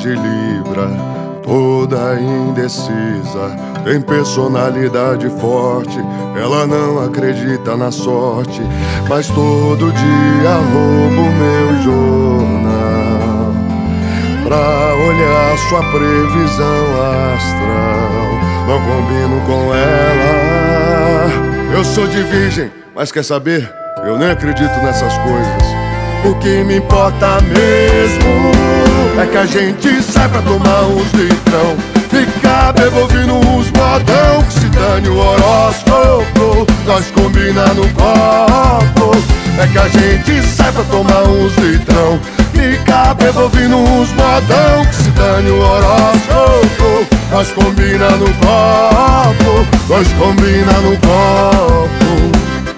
de Libra, toda indecisa, tem personalidade forte. Ela não acredita na sorte, mas todo dia rouba o meu jornal pra olhar sua previsão astral. Não combino com ela. Eu sou de virgem, mas quer saber? Eu nem acredito nessas coisas. O que me importa mesmo é que a gente sai pra tomar uns litrão, ficar bebendo uns modão, que se dane o horóscopo, nós combina no copo. É que a gente sai pra tomar uns litrão, ficar bebendo uns modão, que se dane o horóscopo, nós combina no copo, nós combina no copo.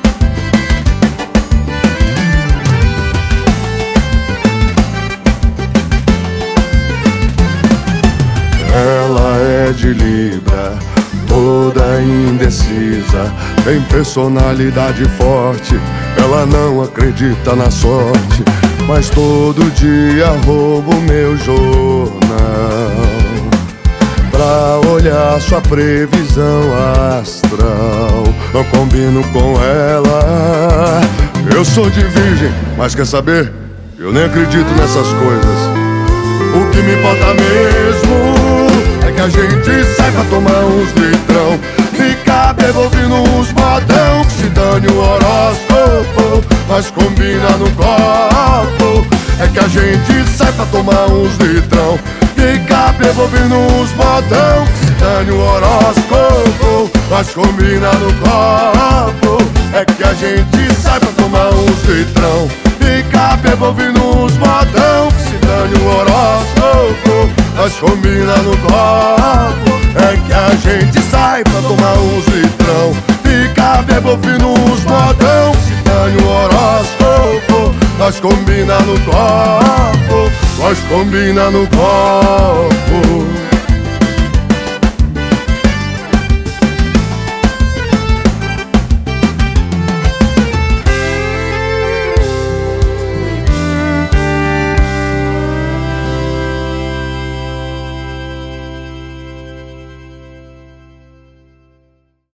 Ela é de Libra, toda indecisa, tem personalidade forte. Ela não acredita na sorte, mas todo dia rouba o meu jornal pra olhar sua previsão astral. Não combino com ela. Eu sou de virgem, mas quer saber? Eu nem acredito nessas coisas. O que me importa mesmo é que a gente sai pra tomar uns litrão, ficar bebendo uns modão, que se dane o horóscopo, nós combina no copo. É que a gente sai pra tomar uns litrão, ficar bebendo uns modão, que se dane o horóscopo, nós combina no copo. É que a gente sai pra tomar uns litrão, ficar bebendo uns modão, que se dane o horóscopo, nós combina no copo. É que a gente sai pra tomar uns litrão, ficar bebendo uns modão, que se dane o horóscopo, nós combina no copo, nós combina no copo.